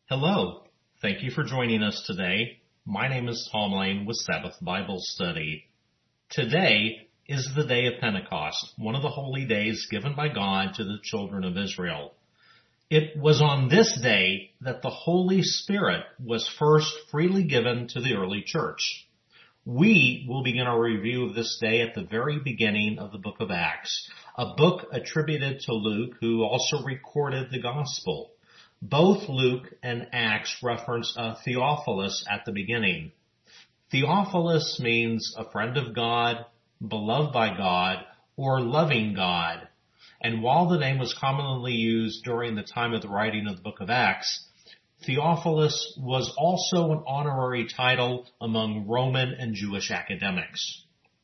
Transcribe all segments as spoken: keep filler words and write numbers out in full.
Hello. Thank you for joining us today. My name is Tom Lane with Sabbath Bible Study. Today is the day of Pentecost, one of the holy days given by God to the children of Israel. It was on this day that the Holy Spirit was first freely given to the early church. We will begin our review of this day at the very beginning of the book of Acts, a book attributed to Luke, who also recorded the gospel. Both Luke and Acts reference a Theophilus at the beginning. Theophilus means a friend of God, beloved by God, or loving God. And while the name was commonly used during the time of the writing of the book of Acts, Theophilus was also an honorary title among Roman and Jewish academics.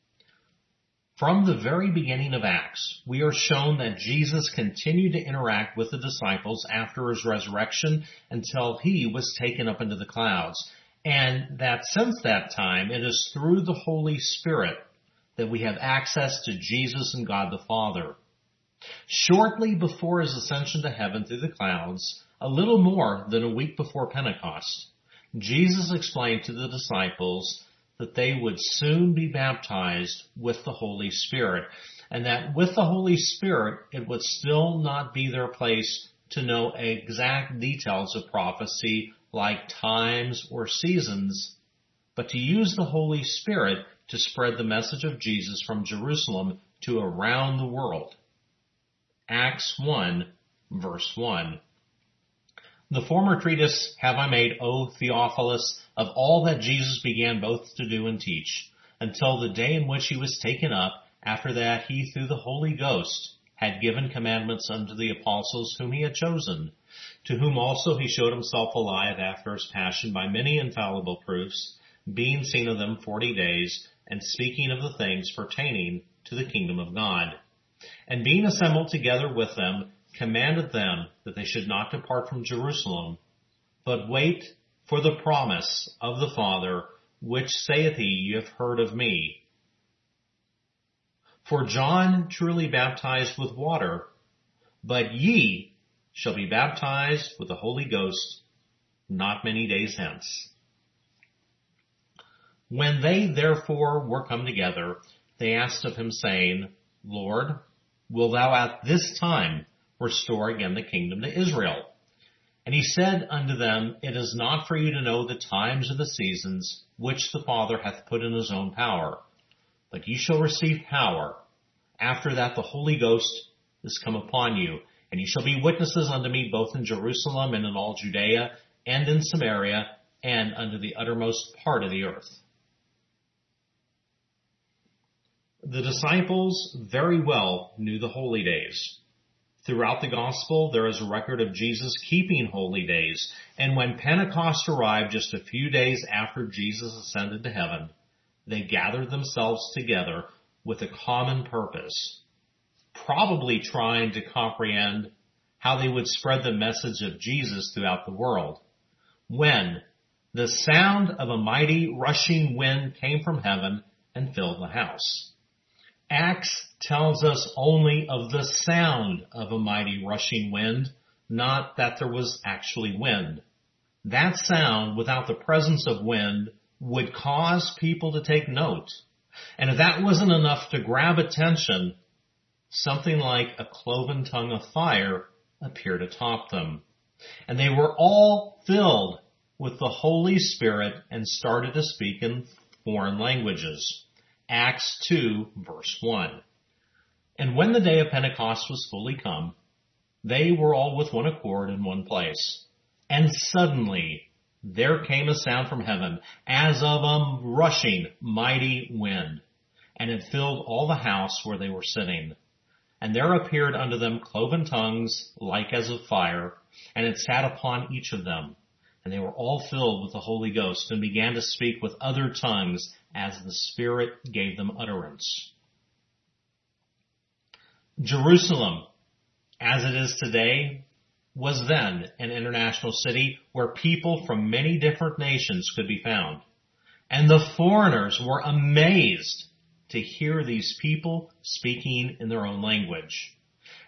From the very beginning of Acts, we are shown that Jesus continued to interact with the disciples after his resurrection until he was taken up into the clouds, and that since that time it is through the Holy Spirit that we have access to Jesus and God the Father. Shortly before his ascension to heaven through the clouds, a little more than a week before Pentecost, Jesus explained to the disciples that they would soon be baptized with the Holy Spirit, and that with the Holy Spirit it would still not be their place to know exact details of prophecy like times or seasons, but to use the Holy Spirit to spread the message of Jesus from Jerusalem to around the world. Acts one, verse one. The former treatise have I made, O Theophilus, of all that Jesus began both to do and teach, until the day in which he was taken up. After that he, through the Holy Ghost, had given commandments unto the apostles whom he had chosen, to whom also he showed himself alive after his passion by many infallible proofs, being seen of them forty days, and speaking of the things pertaining to the kingdom of God. And being assembled together with them, commanded them that they should not depart from Jerusalem, but wait for the promise of the Father, which saith he, Ye have heard of me. For John truly baptized with water, but ye shall be baptized with the Holy Ghost not many days hence. When they therefore were come together, they asked of him, saying, Lord, wilt thou at this time restore again the kingdom to Israel? And he said unto them, It is not for you to know the times or the seasons which the Father hath put in his own power, but ye shall receive power. After that the Holy Ghost is come upon you, and ye shall be witnesses unto me both in Jerusalem and in all Judea and in Samaria and unto the uttermost part of the earth. The disciples very well knew the holy days. Throughout the gospel, there is a record of Jesus keeping holy days, and when Pentecost arrived just a few days after Jesus ascended to heaven, they gathered themselves together with a common purpose, probably trying to comprehend how they would spread the message of Jesus throughout the world, when the sound of a mighty rushing wind came from heaven and filled the house. Acts tells us only of the sound of a mighty rushing wind, not that there was actually wind. That sound, without the presence of wind, would cause people to take note. And if that wasn't enough to grab attention, something like a cloven tongue of fire appeared atop them. And they were all filled with the Holy Spirit and started to speak in foreign languages. Acts two, verse one. And when the day of Pentecost was fully come, they were all with one accord in one place. And suddenly there came a sound from heaven, as of a rushing mighty wind, and it filled all the house where they were sitting. And there appeared unto them cloven tongues like as of fire, and it sat upon each of them. And they were all filled with the Holy Ghost, and began to speak with other tongues as the Spirit gave them utterance. Jerusalem, as it is today, was then an international city where people from many different nations could be found. And the foreigners were amazed to hear these people speaking in their own language.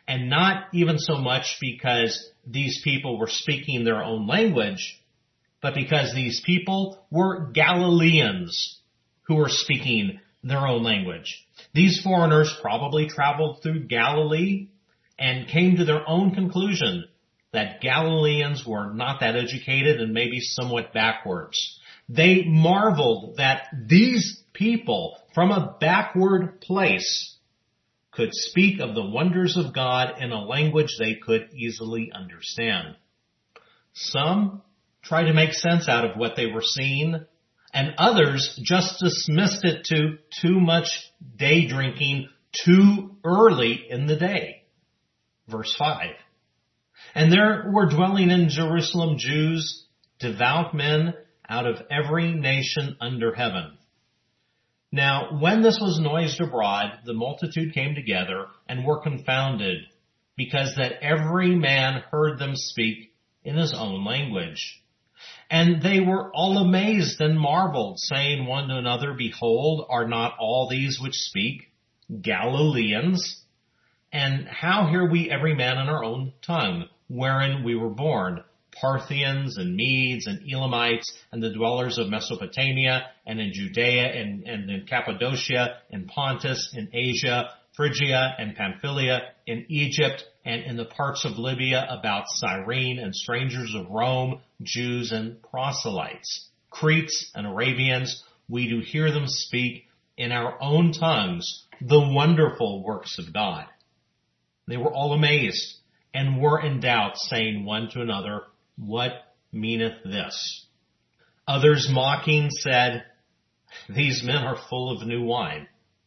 And not even so much because these people were speaking their own language, but because these people were Galileans who were speaking their own language. These foreigners probably traveled through Galilee and came to their own conclusion that Galileans were not that educated and maybe somewhat backwards. They marveled that these people from a backward place could speak of the wonders of God in a language they could easily understand. Some tried to make sense out of what they were seeing, and others just dismissed it to too much day drinking too early in the day. Verse five. And there were dwelling in Jerusalem Jews, devout men out of every nation under heaven. Now, when this was noised abroad, the multitude came together and were confounded, because that every man heard them speak in his own language. And they were all amazed and marveled, saying one to another, Behold, are not all these which speak Galileans? And how hear we every man in our own tongue, wherein we were born, Parthians and Medes and Elamites and the dwellers of Mesopotamia and in Judea and, and in Cappadocia, in Pontus, in Asia, Phrygia and Pamphylia, in Egypt and in the parts of Libya about Cyrene, and strangers of Rome, Jews and proselytes, Cretes and Arabians, we do hear them speak in our own tongues the wonderful works of God. They were all amazed and were in doubt, saying one to another, What meaneth this? Others mocking said, These men are full of new wine.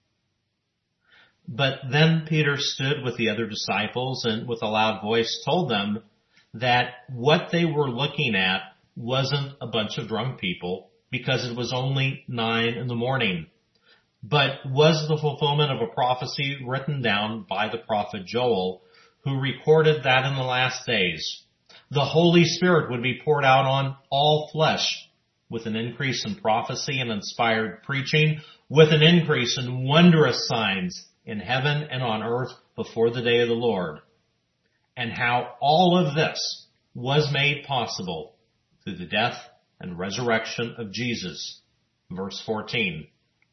But then Peter stood with the other disciples and with a loud voice told them that what they were looking at wasn't a bunch of drunk people, because it was only nine in the morning, but was the fulfillment of a prophecy written down by the prophet Joel, who recorded that in the last days the Holy Spirit would be poured out on all flesh, with an increase in prophecy and inspired preaching, with an increase in wondrous signs in heaven and on earth before the day of the Lord. And how all of this was made possible through the death and resurrection of Jesus. Verse fourteen.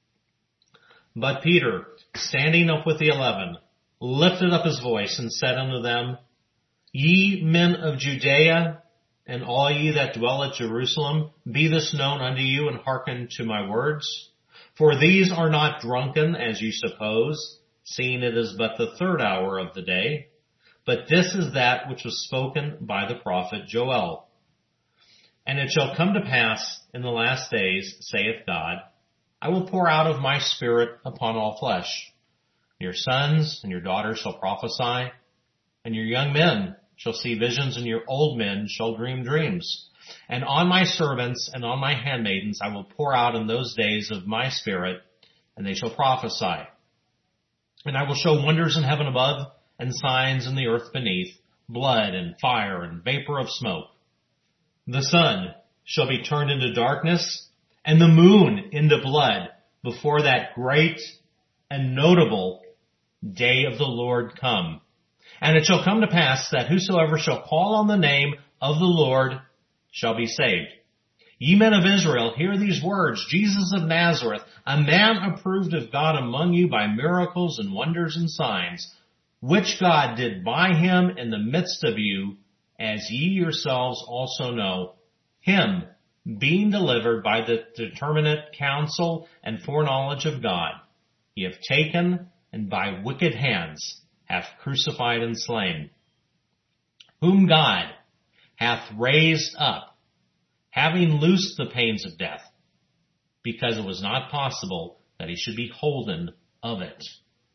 But Peter, standing up with the eleven, lifted up his voice and said unto them, Ye men of Judea, and all ye that dwell at Jerusalem, be this known unto you, and hearken to my words. For these are not drunken, as ye suppose, seeing it is but the third hour of the day. But this is that which was spoken by the prophet Joel. And it shall come to pass in the last days, saith God, I will pour out of my Spirit upon all flesh. Your sons and your daughters shall prophesy, and your young men shall see visions, and your old men shall dream dreams. And on my servants and on my handmaidens I will pour out in those days of my Spirit, and they shall prophesy. And I will show wonders in heaven above, and signs in the earth beneath, blood and fire and vapor of smoke. The sun shall be turned into darkness, and the moon into blood, before that great and notable day of the Lord come. And it shall come to pass that whosoever shall call on the name of the Lord shall be saved. Ye men of Israel, hear these words, Jesus of Nazareth, a man approved of God among you by miracles and wonders and signs, which God did by him in the midst of you, as ye yourselves also know, him being delivered by the determinate counsel and foreknowledge of God, ye have taken and by wicked hands hath crucified and slain, whom God hath raised up, having loosed the pains of death, because it was not possible that he should be holden of it.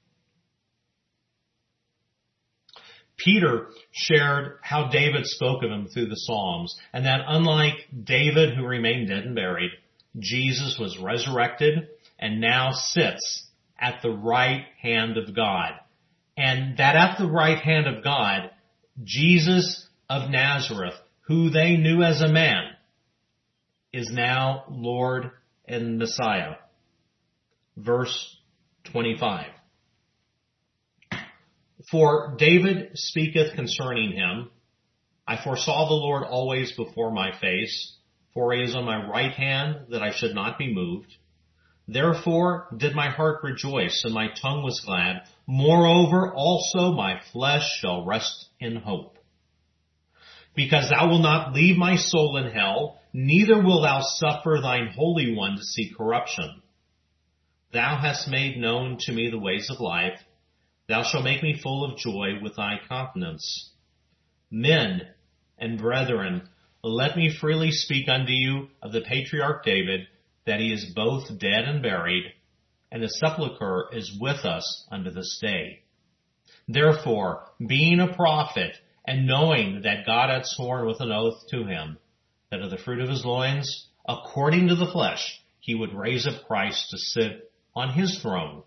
Peter shared how David spoke of him through the Psalms, and that unlike David, who remained dead and buried, Jesus was resurrected and now sits at the right hand of God. And that at the right hand of God, Jesus of Nazareth, who they knew as a man, is now Lord and Messiah. Verse twenty-five. For David speaketh concerning him, I foresaw the Lord always before my face, for he is on my right hand, that I should not be moved. Therefore did my heart rejoice, and my tongue was glad. Moreover also my flesh shall rest in hope. Because thou wilt not leave my soul in hell, neither wilt thou suffer thine Holy One to see corruption. Thou hast made known to me the ways of life. Thou shalt make me full of joy with thy countenance. Men and brethren, let me freely speak unto you of the patriarch David, that he is both dead and buried, and his sepulchre is with us unto this day. Therefore, being a prophet, and knowing that God had sworn with an oath to him, that of the fruit of his loins, according to the flesh, he would raise up Christ to sit on his throne.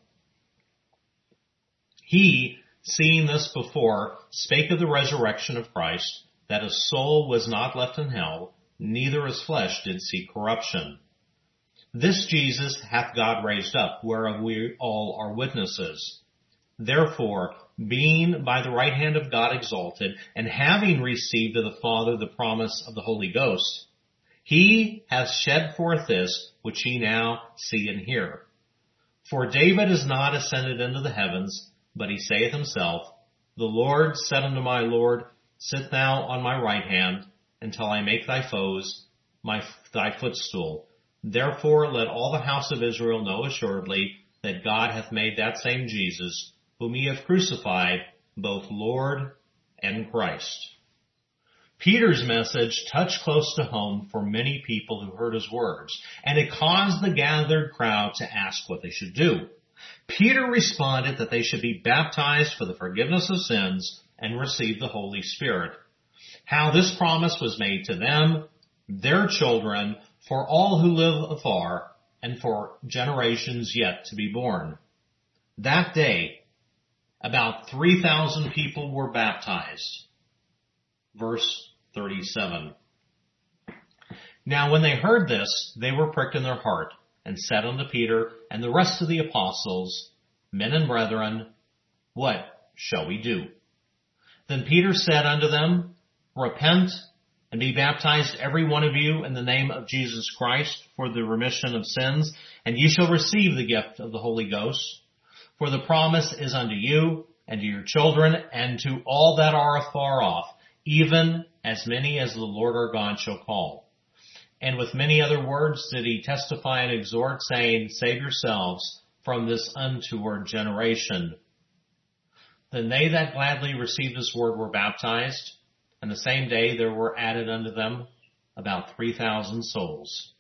He, seeing this before, spake of the resurrection of Christ, that his soul was not left in hell, neither his flesh did see corruption. This Jesus hath God raised up, whereof we all are witnesses. Therefore, being by the right hand of God exalted, and having received of the Father the promise of the Holy Ghost, he hath shed forth this which ye now see and hear. For David is not ascended into the heavens, but he saith himself, The Lord said unto my Lord, Sit thou on my right hand, until I make thy foes my thy footstool. Therefore let all the house of Israel know assuredly that God hath made that same Jesus, whom ye have crucified, both Lord and Christ. Peter's message touched close to home for many people who heard his words, and it caused the gathered crowd to ask what they should do. Peter responded that they should be baptized for the forgiveness of sins and receive the Holy Spirit. How this promise was made to them, their children, for all who live afar, and for generations yet to be born. That day, about three thousand people were baptized. Verse thirty-seven. Now when they heard this, they were pricked in their heart, and said unto Peter and the rest of the apostles, Men and brethren, what shall we do? Then Peter said unto them, Repent, and be baptized every one of you in the name of Jesus Christ for the remission of sins, and ye shall receive the gift of the Holy Ghost. For the promise is unto you, and to your children, and to all that are afar off, even as many as the Lord our God shall call. And with many other words did he testify and exhort, saying, Save yourselves from this untoward generation. Then they that gladly received this word were baptized, and the same day there were added unto them about three thousand souls.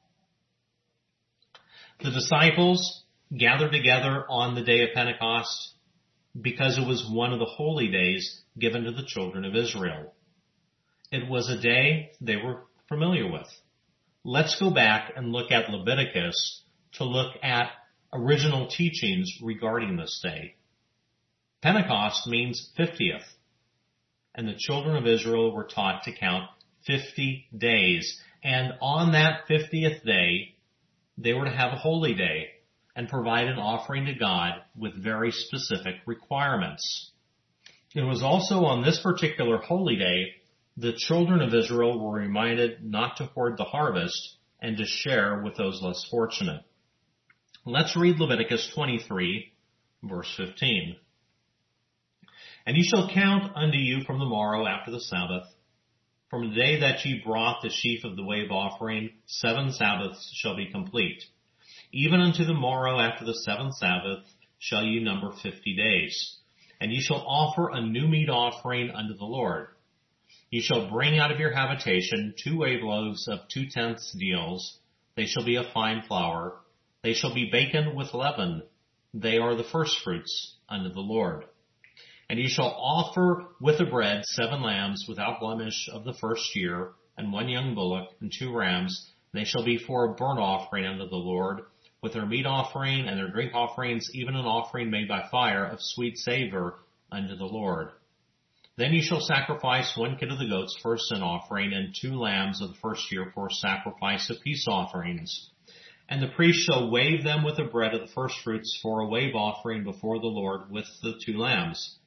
The disciples gathered together on the day of Pentecost because it was one of the holy days given to the children of Israel. It was a day they were familiar with. Let's go back and look at Leviticus to look at original teachings regarding this day. Pentecost means fiftieth, and the children of Israel were taught to count fifty days. And on that fiftieth day, they were to have a holy day and provide an offering to God with very specific requirements. It was also on this particular holy day the children of Israel were reminded not to hoard the harvest and to share with those less fortunate. Let's read Leviticus twenty-three, verse fifteen. And ye shall count unto you from the morrow after the Sabbath, from the day that ye brought the sheaf of the wave offering, seven Sabbaths shall be complete. Even unto the morrow after the seventh Sabbath shall ye number fifty days. And ye shall offer a new meat offering unto the Lord. Ye shall bring out of your habitation two wave loaves of two tenths deals. They shall be of fine flour. They shall be baken with leaven. They are the firstfruits unto the Lord. And ye shall offer with the bread seven lambs without blemish of the first year, and one young bullock, and two rams. They shall be for a burnt offering unto the Lord, with their meat offering and their drink offerings, even an offering made by fire of sweet savor unto the Lord. Then ye shall sacrifice one kid of the goats for a sin offering, and two lambs of the first year for a sacrifice of peace offerings. And the priest shall wave them with the bread of the firstfruits for a wave offering before the Lord with the two lambs.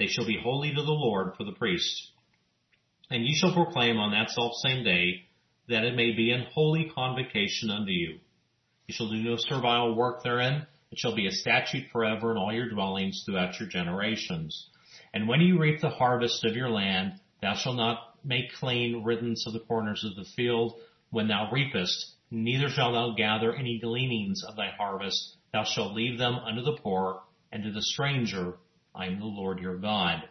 They shall be holy to the Lord for the priest. And ye shall proclaim on that selfsame day that it may be an holy convocation unto you. You shall do no servile work therein. It shall be a statute forever in all your dwellings throughout your generations. And when you reap the harvest of your land, thou shalt not make clean riddance of the corners of the field when thou reapest, neither shalt thou gather any gleanings of thy harvest. Thou shalt leave them unto the poor, and to the stranger. I am the Lord your God.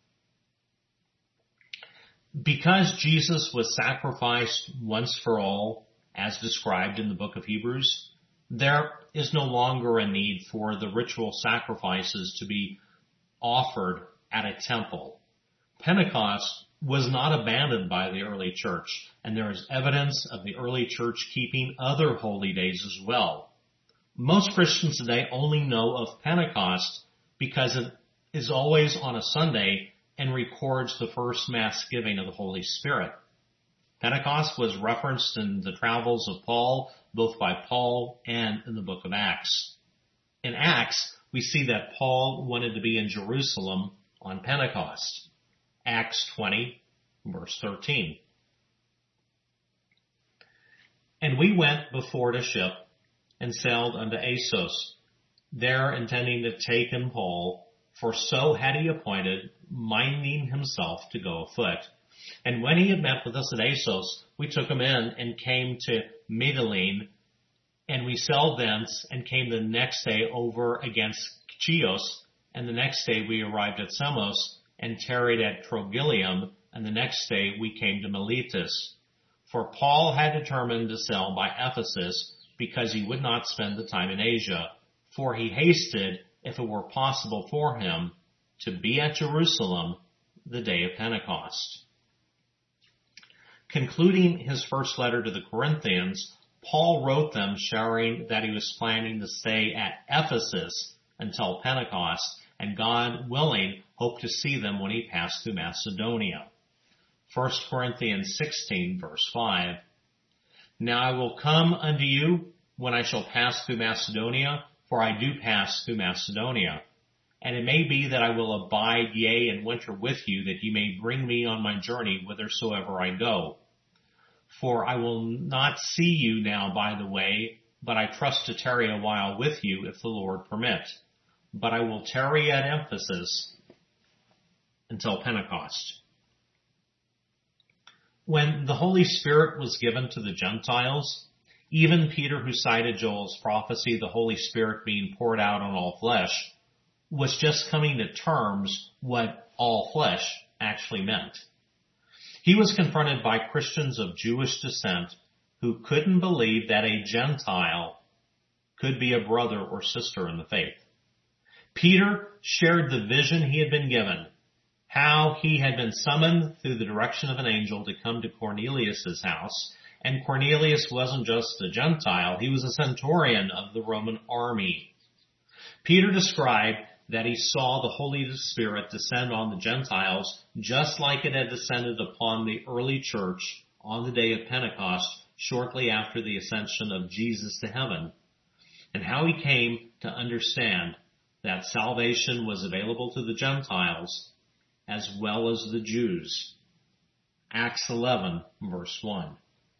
Because Jesus was sacrificed once for all, as described in the book of Hebrews, there is no longer a need for the ritual sacrifices to be offered at a temple. Pentecost was not abandoned by the early church, and there is evidence of the early church keeping other holy days as well. Most Christians today only know of Pentecost because it is always on a Sunday and records the first Mass giving of the Holy Spirit. Pentecost was referenced in the travels of Paul, both by Paul and in the book of Acts. In Acts, we see that Paul wanted to be in Jerusalem on Pentecost. Acts twenty, verse thirteen. And we went before the ship and sailed unto Assos, there intending to take in Paul, for so had he appointed, minding himself to go afoot. And when he had met with us at Assos, we took him in and came to Mytilene, and we sailed thence and came the next day over against Chios, and the next day we arrived at Samos and tarried at Trogyllium, and the next day we came to Miletus. For Paul had determined to sail by Ephesus, because he would not spend the time in Asia, for he hasted, if it were possible for him, to be at Jerusalem the day of Pentecost. Concluding his first letter to the Corinthians, Paul wrote them sharing that he was planning to stay at Ephesus until Pentecost, and God willing, hoped to see them when he passed through Macedonia. First Corinthians sixteen, verse five. Now I will come unto you when I shall pass through Macedonia, for I do pass through Macedonia. And it may be that I will abide, yea, and winter with you, that ye may bring me on my journey whithersoever I go. For I will not see you now by the way, but I trust to tarry a while with you, if the Lord permit. But I will tarry at Ephesus until Pentecost. When the Holy Spirit was given to the Gentiles, even Peter, who cited Joel's prophecy, the Holy Spirit being poured out on all flesh, was just coming to terms what all flesh actually meant. He was confronted by Christians of Jewish descent who couldn't believe that a Gentile could be a brother or sister in the faith. Peter shared the vision he had been given, how he had been summoned through the direction of an angel to come to Cornelius' house, and Cornelius wasn't just a Gentile, he was a centurion of the Roman army. Peter described that he saw the Holy Spirit descend on the Gentiles just like it had descended upon the early church on the day of Pentecost shortly after the ascension of Jesus to heaven, and how he came to understand that salvation was available to the Gentiles as well as the Jews. Acts eleven, verse one.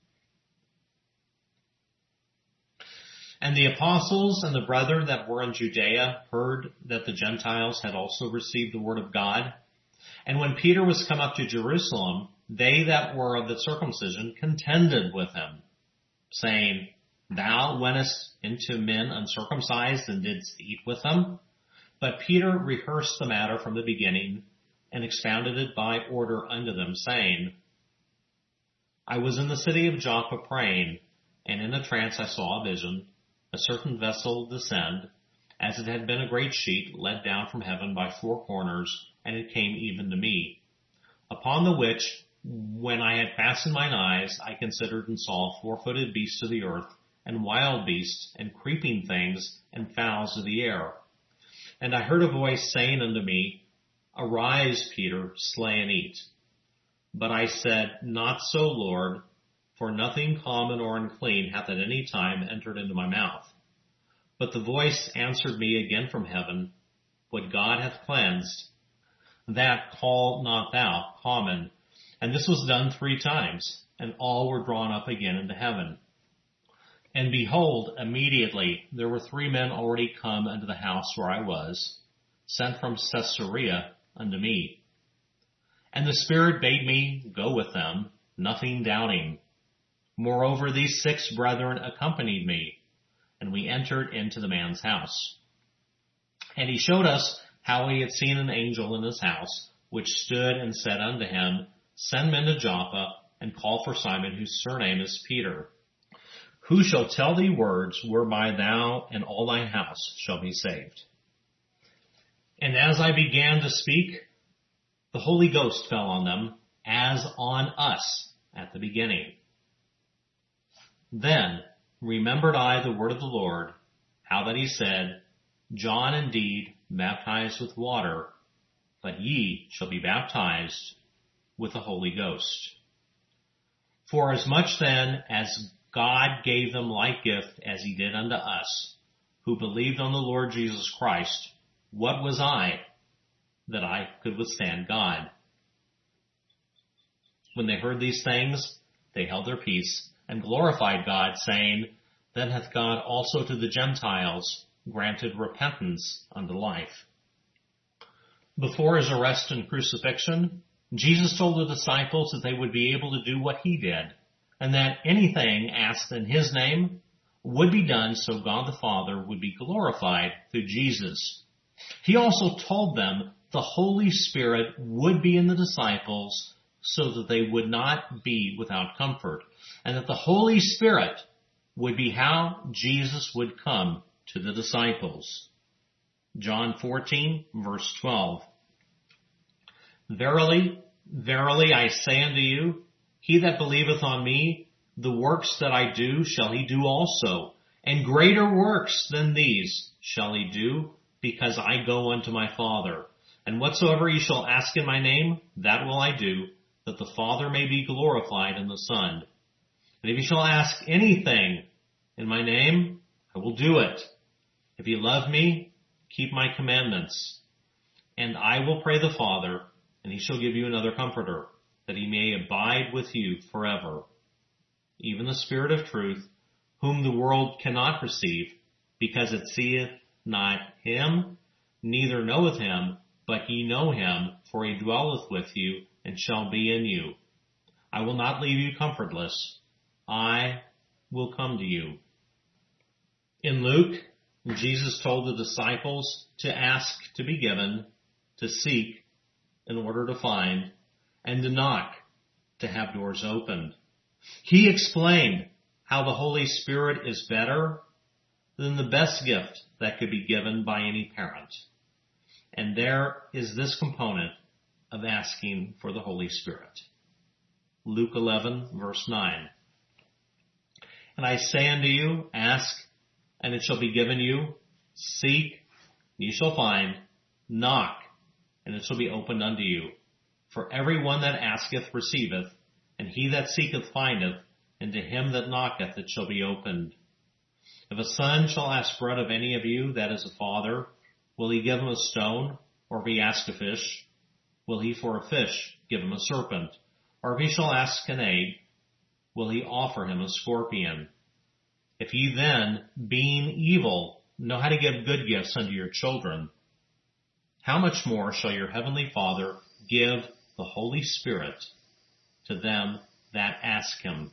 And the apostles and the brethren that were in Judea heard that the Gentiles had also received the word of God. And when Peter was come up to Jerusalem, they that were of the circumcision contended with him, saying, Thou wentest into men uncircumcised and didst eat with them? But Peter rehearsed the matter from the beginning and expounded it by order unto them, saying, I was in the city of Joppa praying, and in a trance I saw a vision, a certain vessel descend, as it had been a great sheet let down from heaven by four corners, and it came even to me. Upon the which, when I had fastened mine eyes, I considered and saw four-footed beasts of the earth, and wild beasts, and creeping things, and fowls of the air. And I heard a voice saying unto me, Arise, Peter, slay and eat. But I said, Not so, Lord, for nothing common or unclean hath at any time entered into my mouth. But the voice answered me again from heaven, What God hath cleansed, that call not thou common. And this was done three times, and all were drawn up again into heaven. And behold, immediately there were three men already come unto the house where I was, sent from Caesarea unto me. And the Spirit bade me go with them, nothing doubting. Moreover, these six brethren accompanied me, and we entered into the man's house. And he showed us how he had seen an angel in his house, which stood and said unto him, Send men to Joppa, and call for Simon, whose surname is Peter, who shall tell thee words whereby thou and all thine house shall be saved. And as I began to speak, the Holy Ghost fell on them, as on us at the beginning. Then remembered I the word of the Lord, how that he said, John indeed baptized with water, but ye shall be baptized with the Holy Ghost. For as much then as God gave them like gift as he did unto us, who believed on the Lord Jesus Christ, what was I that I could withstand God? When they heard these things, they held their peace and glorified God, saying, Then hath God also to the Gentiles granted repentance unto life. Before his arrest and crucifixion, Jesus told the disciples that they would be able to do what he did, and that anything asked in his name would be done so God the Father would be glorified through Jesus. He also told them the Holy Spirit would be in the disciples so that they would not be without comfort, and that the Holy Spirit would be how Jesus would come to the disciples. John fourteen, verse twelve. Verily, verily, I say unto you, he that believeth on me, the works that I do shall he do also, and greater works than these shall he do, because I go unto my Father. And whatsoever ye shall ask in my name, that will I do, that the Father may be glorified in the Son. And if ye shall ask anything in my name, I will do it. If ye love me, keep my commandments. And I will pray the Father, and he shall give you another Comforter, that he may abide with you forever. Even the Spirit of truth, whom the world cannot receive, because it seeth not him, neither knoweth him, but ye know him, for he dwelleth with you, and shall be in you. I will not leave you comfortless. I will come to you. In Luke, Jesus told the disciples to ask to be given, to seek in order to find, and to knock to have doors opened. He explained how the Holy Spirit is better than the best gift that could be given by any parent. And there is this component of asking for the Holy Spirit. Luke eleven, verse nine. And I say unto you, ask, and it shall be given you. Seek, and ye shall find. Knock, and it shall be opened unto you. For every one that asketh receiveth, and he that seeketh findeth, and to him that knocketh it shall be opened. If a son shall ask bread of any of you that is a father, will he give him a stone? Or if he ask a fish, will he for a fish give him a serpent? Or if he shall ask an egg, will he offer him a scorpion? If ye then, being evil, know how to give good gifts unto your children, how much more shall your heavenly Father give the Holy Spirit to them that ask him?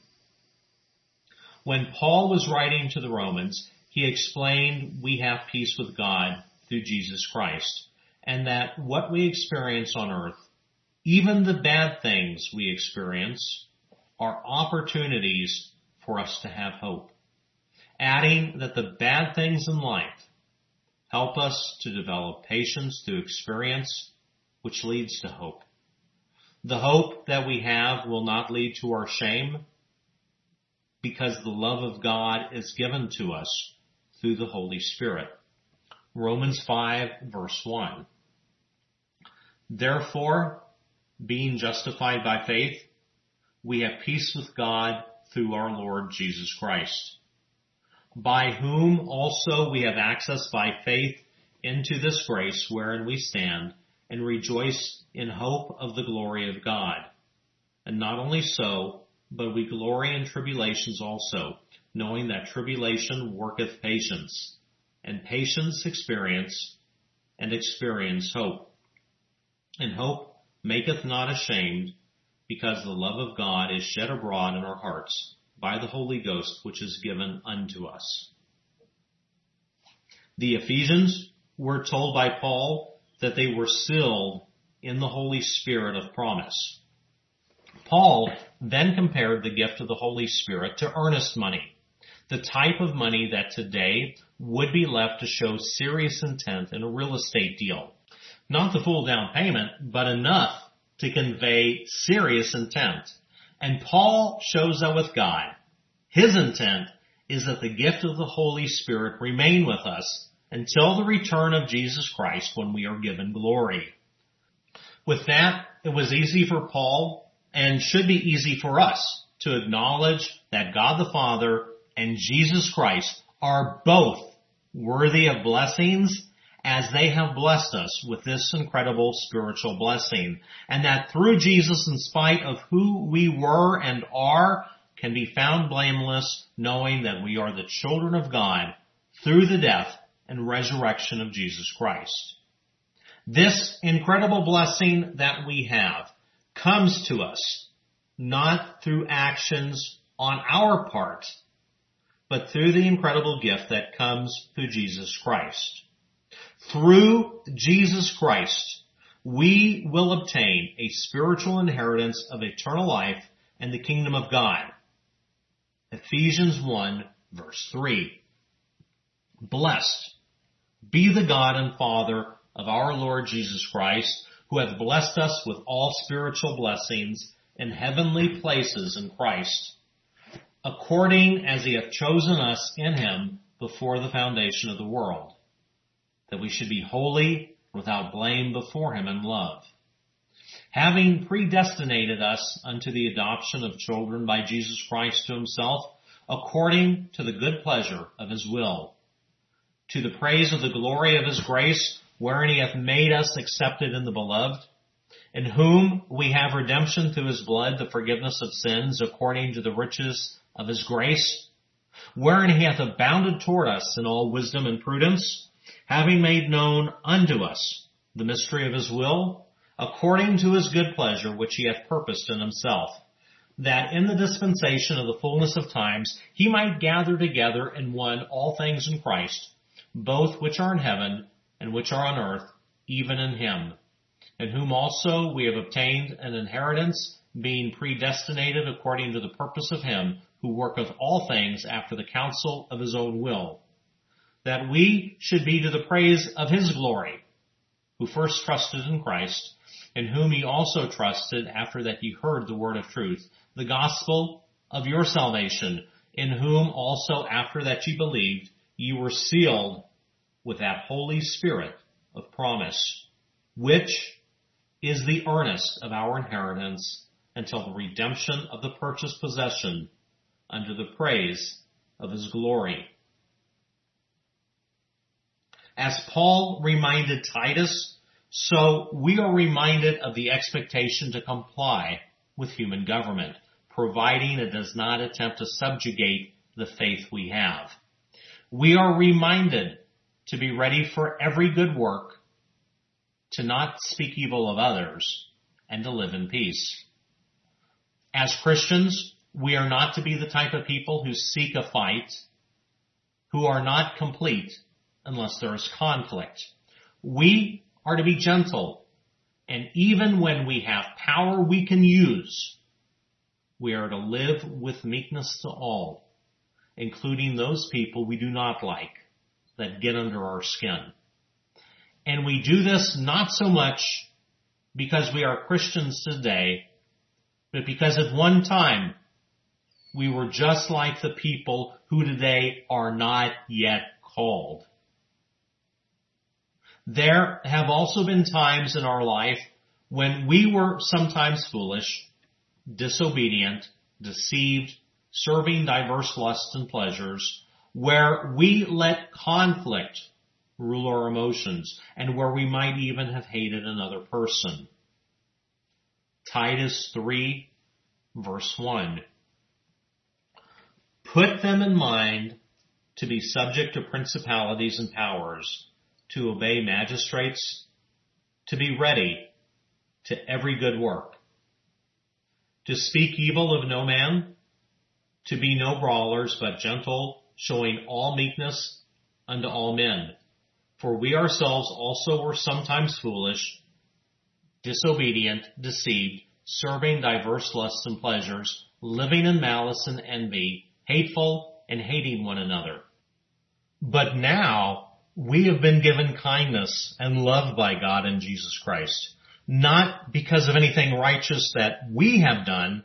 When Paul was writing to the Romans, he explained we have peace with God through Jesus Christ, and that what we experience on earth, even the bad things we experience, are opportunities for us to have hope. Adding that the bad things in life help us to develop patience through experience, which leads to hope. The hope that we have will not lead to our shame, because the love of God is given to us through the Holy Spirit. Romans five, verse one. Therefore, being justified by faith, we have peace with God through our Lord Jesus Christ, by whom also we have access by faith into this grace wherein we stand, and rejoice in hope of the glory of God. And not only so, but we glory in tribulations also, knowing that tribulation worketh patience, and patience experience, and experience hope. And hope maketh not ashamed, because the love of God is shed abroad in our hearts by the Holy Ghost, which is given unto us. The Ephesians were told by Paul that they were sealed in the Holy Spirit of promise. Paul then compared the gift of the Holy Spirit to earnest money, the type of money that today would be left to show serious intent in a real estate deal. Not the full down payment, but enough to convey serious intent. And Paul shows that with God. His intent is that the gift of the Holy Spirit remain with us until the return of Jesus Christ, when we are given glory. With that, it was easy for Paul, and should be easy for us, to acknowledge that God the Father and Jesus Christ are both worthy of blessings, as they have blessed us with this incredible spiritual blessing, and that through Jesus, in spite of who we were and are, can be found blameless, knowing that we are the children of God through the death and resurrection of Jesus Christ. This incredible blessing that we have comes to us not through actions on our part, but through the incredible gift that comes through Jesus Christ. Through Jesus Christ, we will obtain a spiritual inheritance of eternal life and the kingdom of God. Ephesians one, verse three. Blessed be the God and Father of our Lord Jesus Christ, who hath blessed us with all spiritual blessings in heavenly places in Christ, according as he hath chosen us in him before the foundation of the world, that we should be holy, without blame before him in love, having predestinated us unto the adoption of children by Jesus Christ to himself, according to the good pleasure of his will, to the praise of the glory of his grace, wherein he hath made us accepted in the beloved, in whom we have redemption through his blood, the forgiveness of sins, according to the riches of his grace, wherein he hath abounded toward us in all wisdom and prudence, having made known unto us the mystery of his will, according to his good pleasure, which he hath purposed in himself, that in the dispensation of the fullness of times he might gather together in one all things in Christ, both which are in heaven and which are on earth, even in him, in whom also we have obtained an inheritance, being predestinated according to the purpose of him who worketh all things after the counsel of his own will, that we should be to the praise of his glory, who first trusted in Christ, in whom ye also trusted after that ye heard the word of truth, the gospel of your salvation, in whom also after that ye believed, ye were sealed with that Holy Spirit of promise, which is the earnest of our inheritance until the redemption of the purchased possession unto the praise of his glory. As Paul reminded Titus, so we are reminded of the expectation to comply with human government, providing it does not attempt to subjugate the faith we have. We are reminded to be ready for every good work, to not speak evil of others, and to live in peace. As Christians, we are not to be the type of people who seek a fight, who are not complete unless there is conflict. We are to be gentle, and even when we have power we can use, we are to live with meekness to all, including those people we do not like, that get under our skin. And we do this not so much because we are Christians today, but because at one time we were just like the people who today are not yet called. There have also been times in our life when we were sometimes foolish, disobedient, deceived, serving diverse lusts and pleasures, where we let conflict rule our emotions, and where we might even have hated another person. Titus three, verse one. Put them in mind to be subject to principalities and powers, to obey magistrates, to be ready to every good work, to speak evil of no man, to be no brawlers, but gentle, showing all meekness unto all men. For we ourselves also were sometimes foolish, disobedient, deceived, serving diverse lusts and pleasures, living in malice and envy, hateful and hating one another. But now we have been given kindness and love by God in Jesus Christ, not because of anything righteous that we have done,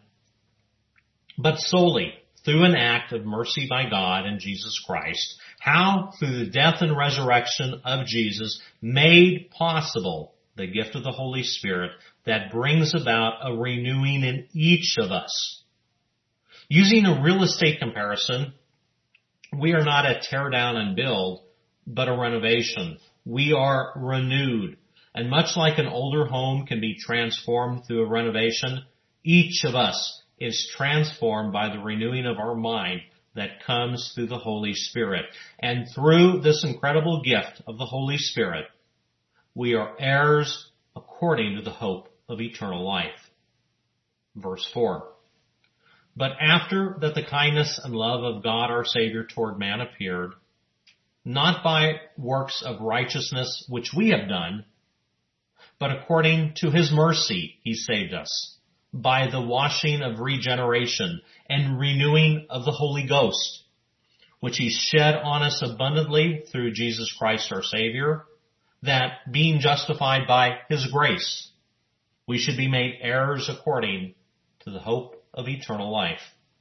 but solely through an act of mercy by God in Jesus Christ. How? Through the death and resurrection of Jesus, made possible the gift of the Holy Spirit that brings about a renewing in each of us. Using a real estate comparison, we are not a tear down and build, but a renovation. We are renewed. And much like an older home can be transformed through a renovation, each of us is transformed by the renewing of our mind that comes through the Holy Spirit. And through this incredible gift of the Holy Spirit, we are heirs according to the hope of eternal life. Verse four. But after that the kindness and love of God our Savior toward man appeared, not by works of righteousness which we have done, but according to his mercy he saved us, by the washing of regeneration and renewing of the Holy Ghost, which he shed on us abundantly through Jesus Christ our Savior, that being justified by his grace, we should be made heirs according to the hope of eternal life.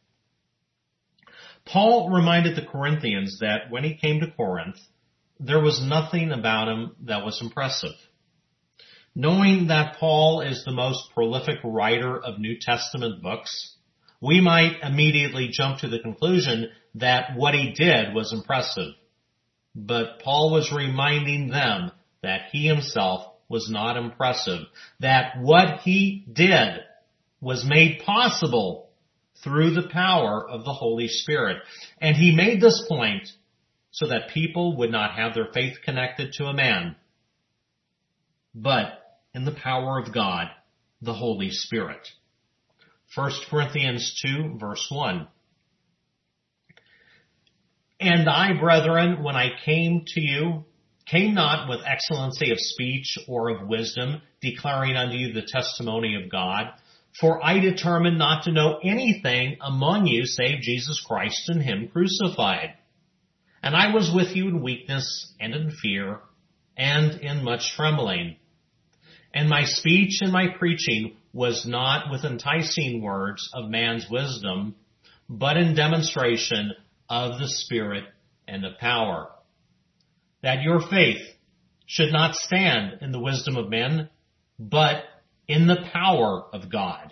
Paul reminded the Corinthians that when he came to Corinth, there was nothing about him that was impressive. Knowing that Paul is the most prolific writer of New Testament books, we might immediately jump to the conclusion that what he did was impressive. But Paul was reminding them that he himself was not impressive, that what he did was made possible through the power of the Holy Spirit. And he made this point so that people would not have their faith connected to a man, but in the power of God, the Holy Spirit. First Corinthians two, verse one. And I, brethren, when I came to you, came not with excellency of speech or of wisdom, declaring unto you the testimony of God. For I determined not to know anything among you save Jesus Christ and him crucified. And I was with you in weakness and in fear and in much trembling. And my speech and my preaching was not with enticing words of man's wisdom, but in demonstration of the Spirit and of power, that your faith should not stand in the wisdom of men, but in the power of God.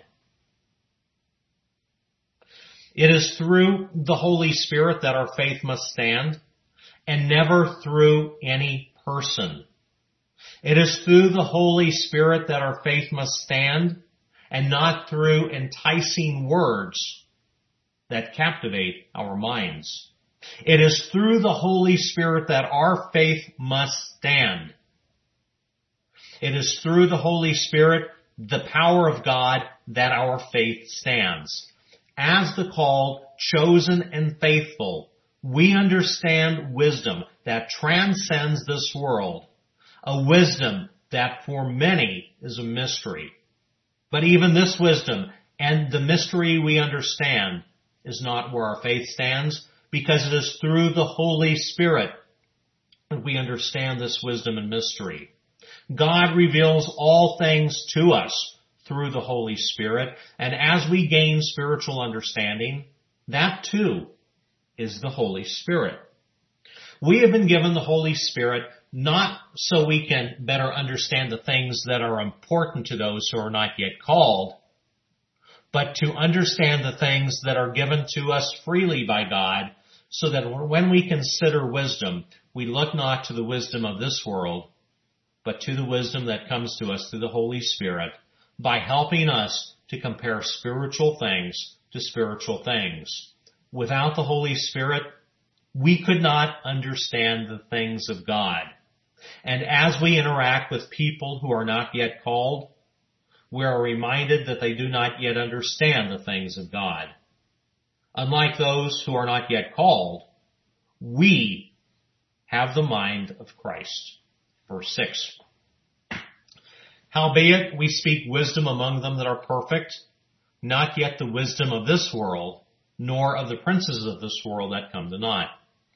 It is through the Holy Spirit that our faith must stand, and never through any person. It is through the Holy Spirit that our faith must stand, and not through enticing words that captivate our minds. It is through the Holy Spirit that our faith must stand. It is through the Holy Spirit, the power of God, that our faith stands. As the called, chosen, and faithful, we understand wisdom that transcends this world, a wisdom that for many is a mystery. But even this wisdom and the mystery we understand is not where our faith stands, because it is through the Holy Spirit that we understand this wisdom and mystery. God reveals all things to us through the Holy Spirit, and as we gain spiritual understanding, that too is the Holy Spirit. We have been given the Holy Spirit not so we can better understand the things that are important to those who are not yet called, but to understand the things that are given to us freely by God so that when we consider wisdom, we look not to the wisdom of this world, but to the wisdom that comes to us through the Holy Spirit, by helping us to compare spiritual things to spiritual things. Without the Holy Spirit, we could not understand the things of God. And as we interact with people who are not yet called, we are reminded that they do not yet understand the things of God. Unlike those who are not yet called, we have the mind of Christ. Verse six. Howbeit we speak wisdom among them that are perfect, not yet the wisdom of this world, nor of the princes of this world that come to naught.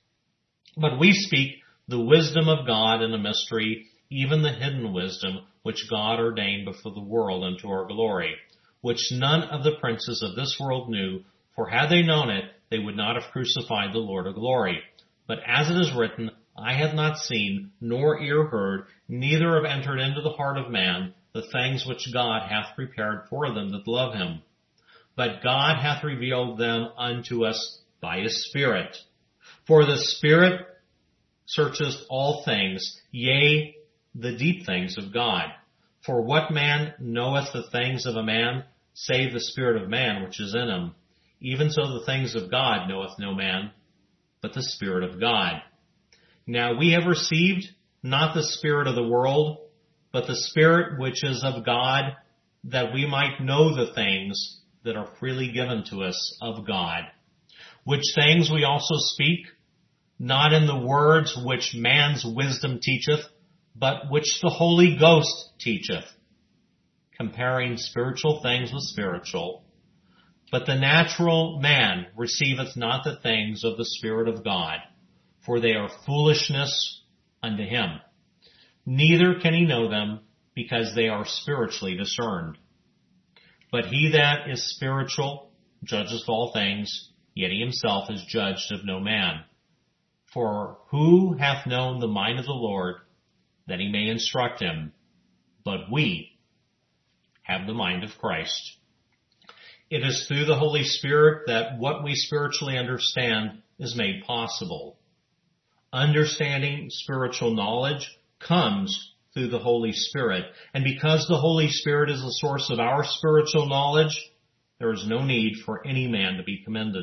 But we speak the wisdom of God in a mystery, even the hidden wisdom, which God ordained before the world unto our glory, which none of the princes of this world knew, for had they known it, they would not have crucified the Lord of glory. But as it is written, I have not seen, nor ear heard, neither have entered into the heart of man, the things which God hath prepared for them that love him. But God hath revealed them unto us by his Spirit. For the Spirit searcheth all things, yea, the deep things of God. For what man knoweth the things of a man, save the spirit of man which is in him? Even so the things of God knoweth no man, but the Spirit of God. Now we have received not the spirit of the world, but the Spirit which is of God, that we might know the things that are freely given to us of God. Which things we also speak, not in the words which man's wisdom teacheth, but which the Holy Ghost teacheth, comparing spiritual things with spiritual. But the natural man receiveth not the things of the Spirit of God, for they are foolishness unto him. Neither can he know them, because they are spiritually discerned. But he that is spiritual judgeth all things, yet he himself is judged of no man. For who hath known the mind of the Lord, that he may instruct him? But we have the mind of Christ. It is through the Holy Spirit that what we spiritually understand is made possible. Understanding spiritual knowledge comes through the Holy Spirit. And because the Holy Spirit is the source of our spiritual knowledge, there is no need for any man to be commended.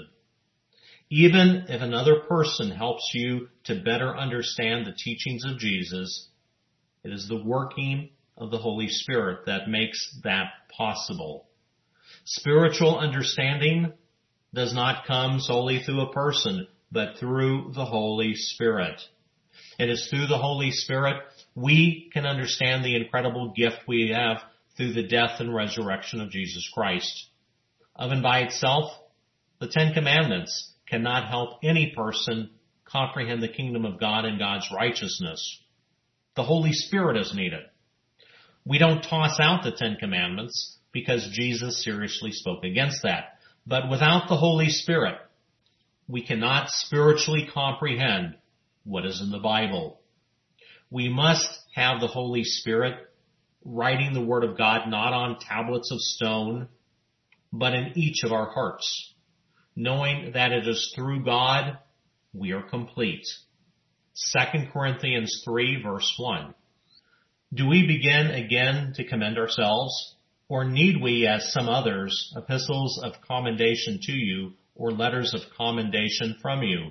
Even if another person helps you to better understand the teachings of Jesus, it is the working of the Holy Spirit that makes that possible. Spiritual understanding does not come solely through a person, but through the Holy Spirit. It is through the Holy Spirit we can understand the incredible gift we have through the death and resurrection of Jesus Christ. Of and by itself, the Ten Commandments cannot help any person comprehend the kingdom of God and God's righteousness. The Holy Spirit is needed. We don't toss out the Ten Commandments because Jesus seriously spoke against that. But without the Holy Spirit, we cannot spiritually comprehend what is in the Bible. We must have the Holy Spirit writing the Word of God not on tablets of stone, but in each of our hearts, knowing that it is through God we are complete. Second Corinthians three, verse one. Do we begin again to commend ourselves, or need we, as some others, epistles of commendation to you, or letters of commendation from you?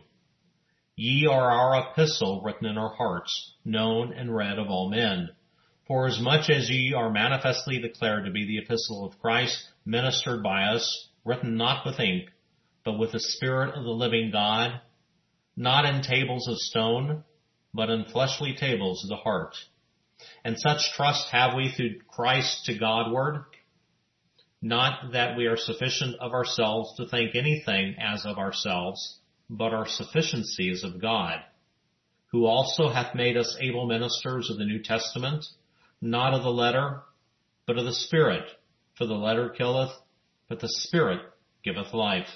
Ye are our epistle written in our hearts, known and read of all men. For as much as ye are manifestly declared to be the epistle of Christ, ministered by us, written not with ink, but with the Spirit of the living God, not in tables of stone, but in fleshly tables of the heart. And such trust have we through Christ to Godward, not that we are sufficient of ourselves to think anything as of ourselves, but our sufficiency is of God, who also hath made us able ministers of the New Testament, not of the letter, but of the Spirit. For the letter killeth, but the Spirit giveth life.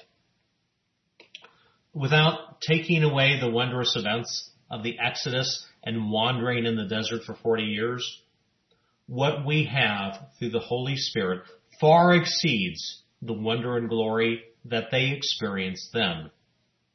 Without taking away the wondrous events of the Exodus and wandering in the desert for forty years, what we have through the Holy Spirit far exceeds the wonder and glory that they experienced then.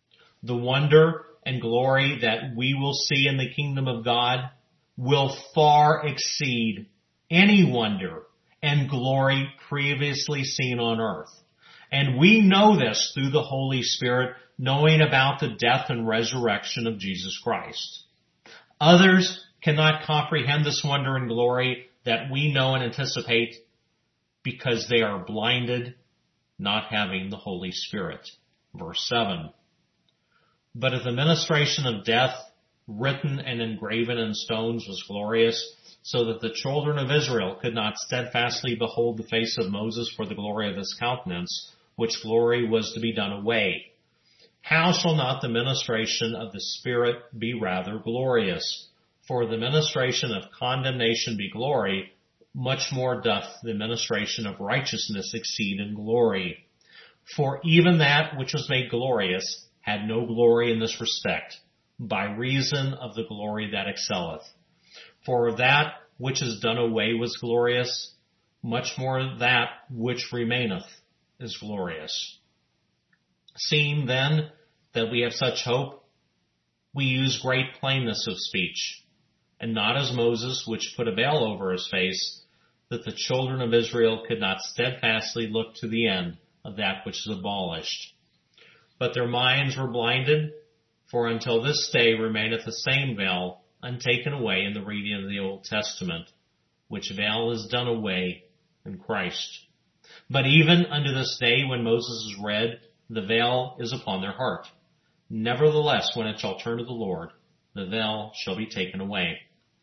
The wonder and glory that we will see in the kingdom of God will far exceed any wonder and glory previously seen on earth. And we know this through the Holy Spirit, knowing about the death and resurrection of Jesus Christ. Others cannot comprehend this wonder and glory that we know and anticipate because they are blinded, not having the Holy Spirit. Verse seven. But if the ministration of death, written and engraven in stones, was glorious, so that the children of Israel could not steadfastly behold the face of Moses for the glory of his countenance, which glory was to be done away, how shall not the ministration of the Spirit be rather glorious? For the ministration of condemnation be glory, much more doth the ministration of righteousness exceed in glory. For even that which was made glorious had no glory in this respect, by reason of the glory that excelleth. For that which is done away was glorious, much more that which remaineth is glorious. Seeing then that we have such hope, we use great plainness of speech, and not as Moses, which put a veil over his face, that the children of Israel could not steadfastly look to the end of that which is abolished. But their minds were blinded, for until this day remaineth the same veil untaken away in the reading of the Old Testament, which veil is done away in Christ. But even unto this day when Moses is read, the veil is upon their heart. Nevertheless, when it shall turn to the Lord, the veil shall be taken away.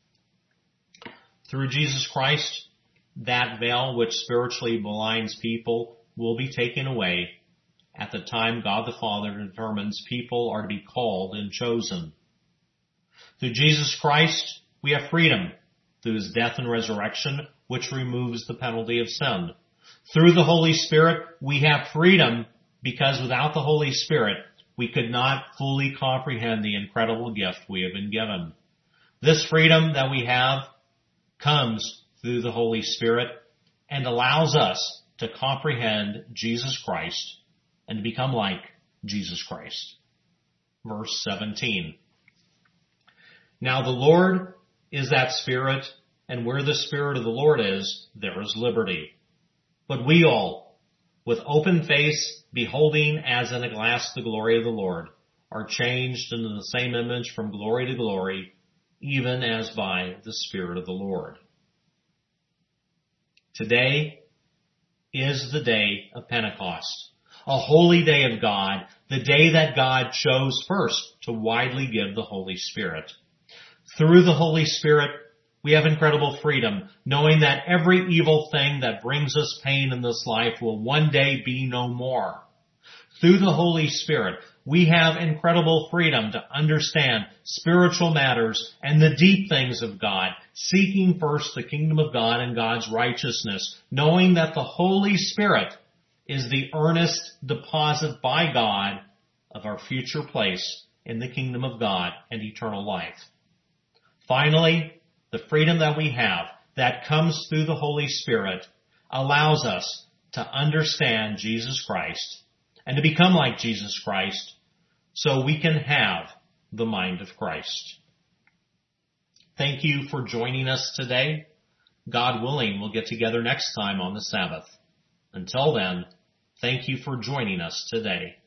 Through Jesus Christ, that veil which spiritually blinds people will be taken away at the time God the Father determines people are to be called and chosen. Through Jesus Christ, we have freedom through his death and resurrection, which removes the penalty of sin. Through the Holy Spirit, we have freedom because without the Holy Spirit, we could not fully comprehend the incredible gift we have been given. This freedom that we have comes through the Holy Spirit and allows us to comprehend Jesus Christ and to become like Jesus Christ. Verse seventeen. Now the Lord is that Spirit, and where the Spirit of the Lord is, there is liberty. But we all, with open face, beholding as in a glass the glory of the Lord, are changed into the same image from glory to glory, even as by the Spirit of the Lord. Today is the day of Pentecost, a holy day of God, the day that God chose first to widely give the Holy Spirit. Through the Holy Spirit, we have incredible freedom, knowing that every evil thing that brings us pain in this life will one day be no more. Through the Holy Spirit, we have incredible freedom to understand spiritual matters and the deep things of God, seeking first the kingdom of God and God's righteousness, knowing that the Holy Spirit is the earnest deposit by God of our future place in the kingdom of God and eternal life. Finally, the freedom that we have that comes through the Holy Spirit allows us to understand Jesus Christ and to become like Jesus Christ so we can have the mind of Christ. Thank you for joining us today. God willing, we'll get together next time on the Sabbath. Until then, thank you for joining us today.